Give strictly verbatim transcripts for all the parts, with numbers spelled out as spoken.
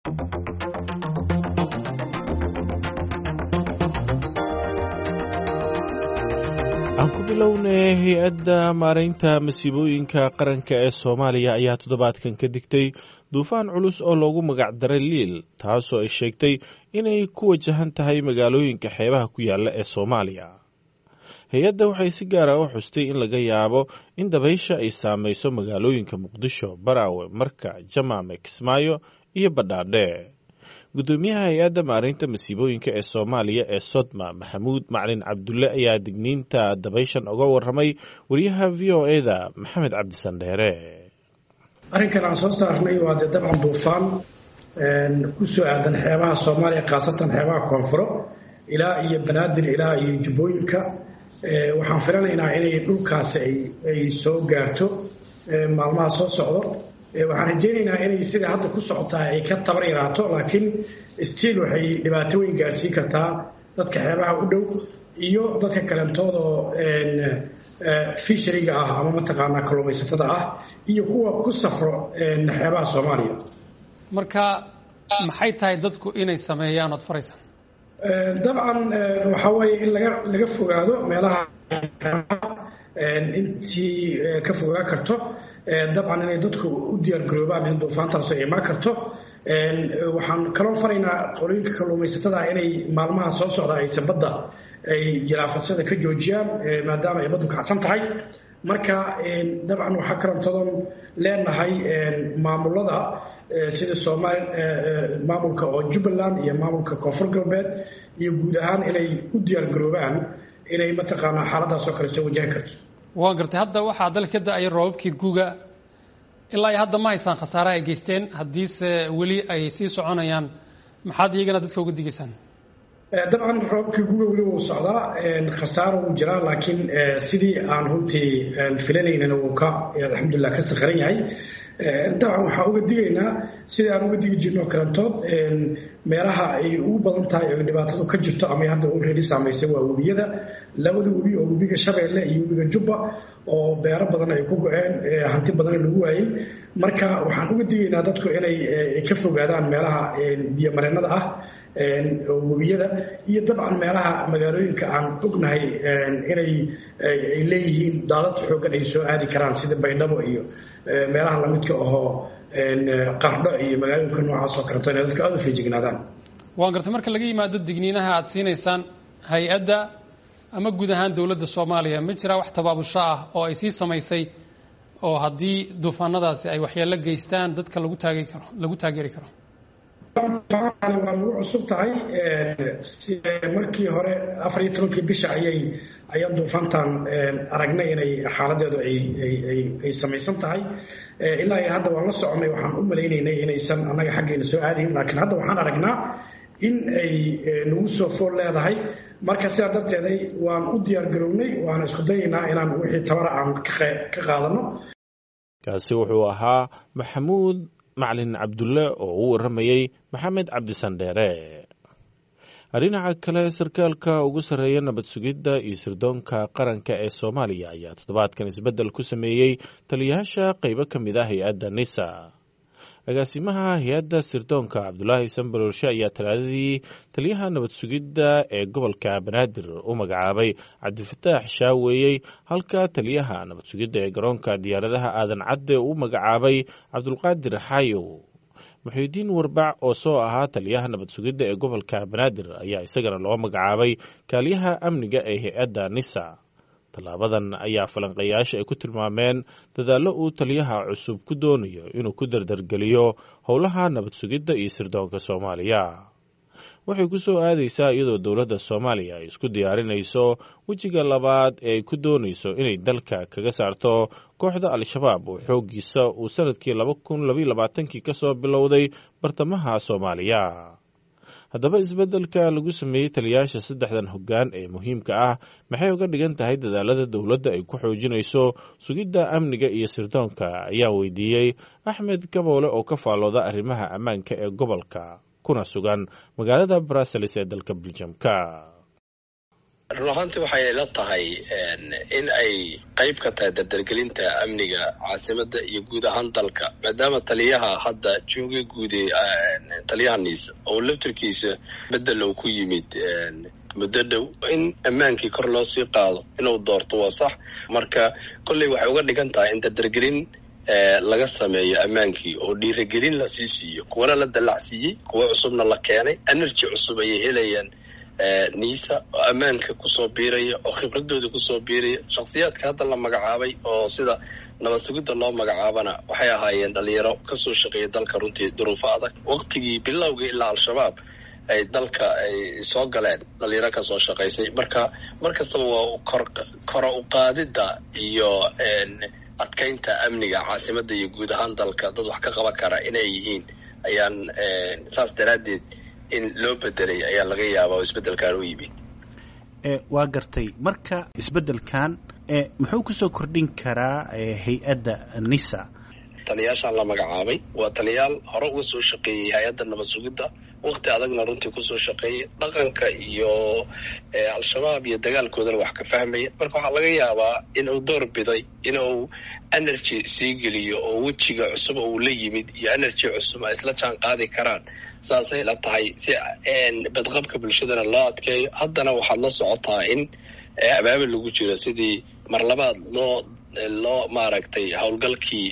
aan ku bilownay hay-adda maaraynta masiibooyinka qaranka ee Soomaaliya ayaa toddobaadkan ka digtay duufaan culus oo loogu magac daray Liil taasoo ay sheegtay inay ku wajahan tahay magaalooyinka xeebaha ku yaala ee Soomaaliya. hay-adda waxay si gaar ah u xustay in laga yaabo in dabaysha ay saameyso magaalooyinka Muqdisho, Baraawe, Marka, Jamaame, Kismaayo iyo Badhaadhe. gudoomiyaha hay-adda maaraynta masiibooyinka ee Soomaaliya ee Sodma Maxamuud Macalin Cabdulle ayaa digniinta dabayshan uga warramay wariyaha V O A-da Maxamed Cabdi Sandheere. arrinkan aan soo saarnay waa dee dabcan duufaan ku soo aadan xeebaha Soomaaliya, khaasatan xeebaha koonfuro ilaa iyo Banaadir ilaa iyo Jubbooyinka. waxaan filanaynaa inay dhulkaasi ay soo gaarto maalmaha soo socdo. waxaan rajaynaynaa inay sida hadda ku socotaa ay ka tabar yaraato, laakiin stiil waxay dhibaato weyn gaarsiin kartaa dadka xeebaha u dhow iyo dadka kalentooda oo fishariga ah ama mataqaanaa kalluumaysatada ah iyo kuwa ku safro xeebaha Soomaaliya. marka maxay tahay dadku inay sameeyaan ood faraysaan? dabcan waxaa weeye in laga laga fogaado meelaha intii ka fogaa karto. dabcan inay dadku u diyaar garoobaan in duufaantaas ay imaan karto. waxaan kaloo faraynaa qolooyinka kalluumaysatada inay maalmaha soo socda aysan badda ay jiraafashada ka joojiyaan maadaama ay baddu kacsan tahay. marka dabcan waxaa karantadoon leenahay maamulada sida Soomaali maamulka oo Jubbaland iyo maamulka Koonfur Galbeed iyo guud ahaan inay u diyaar garoobaan inay mataqaanaa xaaladaas oo kale soo wajahan karto. waa gartay hadda waxaa dalka da ay roobabkii guga ilaa ay hadda ma haysaan khasaare ay geysteen, haddiise weli ay sii soconayaan maxaad iyagana dadka uga digaysaan? dabcan roobkii guga weli wuu socdaa, khasaaro wuu jiraa, laakiin sidii aan runtii filanaynana wuu ka alxamdulilah ka sakharan yahay. dabcan waxaan uga digaynaa sidii aan uga digi jirno karantood meelaha ay ugu badan tahay oo dhibaatadu ka jirto ama hadda uu reeri saameysay waa webiyada. labada webi oo webiga Shabeelle iyo webiga Jubba oo beero badan ay ku go'een, hanti badan lagu waayay. marka waxaan uga digaynaa dadku inay ka fogaadaan meelaha biyo mareennada ah oo webiyada iyo dabcan meelaha magaalooyinka aan ognahay inay ay leeyihiin daadad xooggan ay soo aadi karaan sida Baydhabo iyo meelaha lamidka ahoo qardho iyo magaalooyinka noocaas oo kale inay dadka aad u feejignaadaan. waan gartay marka laga yimaado digniinaha aad siinaysaan hay-adda ama guud ahaan dowladda Soomaaliya, ma jira wax tabaabusho ah oo ay sii samaysay oo haddii duufaanadaasi ay waxyeello geystaan dadka lagu taageeri karo lagu taageeri karo? waa lagu cusub tahay. markii hore afar iyo tobankii bisha ayay ayaan duufaantan aragnay inay xaaladeedu ay ay ay samaysan tahay. ilaa iyo hadda waan la soconay, waxaan u malaynaynay inaysan annaga xaggeena soo aadayn, laakiin hadda waxaan aragnaa in ay nagu soo fool leedahay. marka sidaa darteeday waan u diyaar garownay, waana isku dayaynaa inaan wixii tabara aan ka qaadano. kaasi wuxuu ahaa Maxamuud Macalin Cabdulle oo u warramayay Maxamed Cabdi Sandheere. dhinaca kale, sarkaalka ugu sarreeya nabad sugidda iyo sirdoonka qaranka ee Soomaaliya ayaa toddobaadkan isbeddel ku sameeyey taliyayaasha qaybo ka mid ah hay-adda NISA. agaasimaha hay-adda sirdoonka Cabdulaahi Sanbalolshe ayaa talaadadii taliyaha nabad sugidda ee gobolka Banaadir u magacaabay Cabdifataax Shaaweeyey, halka taliyaha nabad sugidda ee garoonka diyaaradaha Aadan Cadde uu magacaabay Cabdulqaadir Xaayow. Muxuudiin Warbac oo soo ahaa taliyaha nabad sugidda ee gobolka Banaadir ayaa isagana loo magacaabay kaaliyaha amniga ee hay-adda NISA. tallaabadan ayaa falanqeeyaasha ay ku tilmaameen dadaallo uu taliyaha cusub ku doonayo inuu ku dardargeliyo howlaha nabad sugidda iyo sirdoonka Soomaaliya. waxay ku soo aadaysaa iyadoo dowladda Soomaaliya ay isku diyaarinayso wejiga labaad ee ay ku doonayso inay dalka kaga saarto kooxda Al-Shabaab oo xooggiisa uu sanadkii laba kun laba iyo labaatan-kii ka soo bilowday bartamaha Soomaaliya. haddaba isbeddelka lagu sameeyey taliyayaasha saddexdan hoggaan ee muhiimka ah maxay uga dhigan tahay dadaalada dowladda ay ku xoojinayso sugidda amniga iyo sirdoonka ayaa weydiiyey Axmed Kaboole oo ka faallooda arrimaha ammaanka ee gobolka kuna sugan magaalada Brussels ee dalka Belgiumka. run ahaantii waxay ila tahay in ay qayb ka tahay dardargelinta amniga caasimadda iyo guud ahaan dalka maadaama taliyaha hadda jooga guud ee taliyaha niisa oo laftirkiisa bedel uu ku yimid muddo dhow in ammaankii kor loo sii qaado inuu doorto waa sax marka kolley waxay uga dhigan tahay in dardargelin laga sameeyo ammaankii oo dhiirigelin la sii siiyo kuwana la dalacsiiyey kuwa cusubna la keenay energy cusub ayay helayaan niisa oo ammaanka kusoo biiraya oo khibradooda kusoo biiraya shakhsiyaadka hadda la magacaabay oo sida nabad sugidda loo magacaabana waxay ahaayeen dhalinyaro kasoo shaqeeya dalka runtii duruufo adag waqtigii bilowgii ilaa al-shabaab ay dalka ay soo galeen dhalinyaro kasoo shaqaysay marka mar kastaba waa kor kora u qaadidda iyo adkaynta amniga caasimadda iyo guud ahaan dalka dad wax ka qaban kara inay yihiin ayaan saas daraaddeed in loo bedelay ayaa laga yaabaa oo isbeddelkan u yimid waa gartay marka isbeddelkan muxuu kusoo kordhin karaa hay-adda nisa taliyaashaan la magacaabay waa taliyaal hore uga soo shaqeeyey hay-adda nabad sugidda waqti adagna runtii kusoo shaqeeyay dhaqanka iyo al-shabaab iyo dagaalkoodana wax ka fahmaya marka waxaa laga yaabaa inuu door biday inuu energy sii geliyo oo wejiga cusub uu la yimid iyo energy cusub ay isla jaan qaadi karaan saasay la tahay si badqabka bulshadana loo adkeeyo haddana waxaad la socotaa in abaabul lagu jiro sidii mar labaad loo loo maaragtay howlgalkii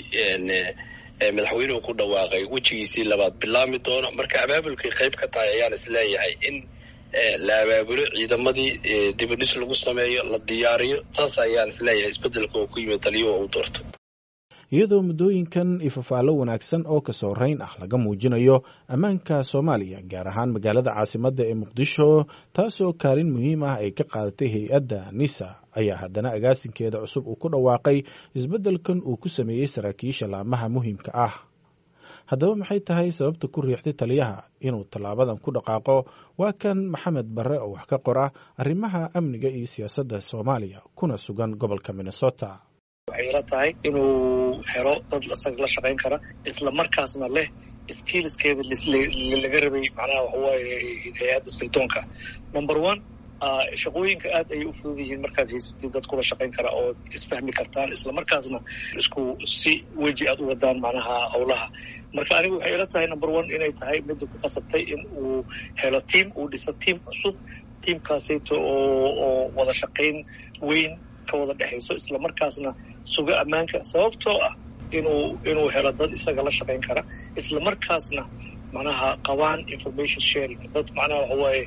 madaxweynuhu ku dhawaaqay wejigiisii labaad bilaami doono marka abaabulkay qayb ka tahay ayaan isleeyahay in la abaabulo ciidamadii dibidhis lagu sameeyo la diyaariyo saas ayaan isleeyahay isbeddelka oo ku yimid taliyuhu uu doorto iyadoo muddooyinkan ifafaallo wanaagsan oo kasoo rayn ah laga muujinayo ammaanka soomaaliya gaar ahaan magaalada caasimadda ee muqdisho taasoo kaalin muhiim ah ay ka qaadatay hay-adda nisa ayaa haddana agaasinkeeda cusub uu ku dhawaaqay isbeddelkan uu ku sameeyey saraakiisha laamaha muhiimka ah haddaba maxay tahay sababta ku riixday taliyaha inuu tallaabadan ku dhaqaaqo waa kan maxamed barre oo wax ka qora arrimaha amniga iyo siyaasadda soomaaliya kuna sugan gobolka minnesota waxay ila tahay inuu helo dad isaga la shaqayn kara isla markaasna leh skillskeeda laga rabay macnaha waxa waaye hay-adda sirdoonka number one shaqooyinka aad ayay u fudud yihiin markaad haysatid dad kula shaqayn kara oo isfahmi kartaan isla markaasna isku si weji aad u wadaan macnaha howlaha marka anigu waxay ila tahay number one inay tahay midda ku qasabtay in uu helo team uu dhiso team cusub teamkaasayto oo oo wada shaqayn weyn ka wada dhexayso isla markaasna suga ammaanka sababtoo ah inuu inuu helo dad isaga la shaqayn kara isla markaasna macnaha qabaan information sharing dad macnaha waxa waaye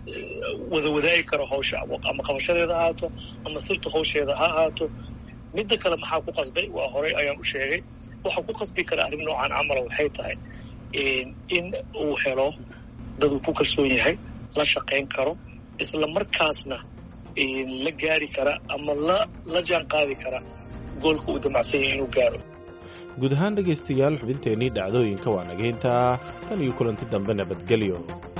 wada wadaagi karo hawsha ama qabashadeeda ha ahaato ama sirta hawsheeda ha ahaato midda kale maxaa ku qasbay waa horey ayaan u sheegay waxaa ku qasbi kara arrin noocan camala waxay tahay in uu helo dad uu ku kalsoon yahay la shaqayn karo isla markaasna la gaari kara ama la la jaan qaadi kara goolka uu damacsan yahay inuu gaaro guud ahaan dhegaystayaal xubinteennii dhacdooyinka waa naga hintaa tan iyo kulanti dambe nabadgelyo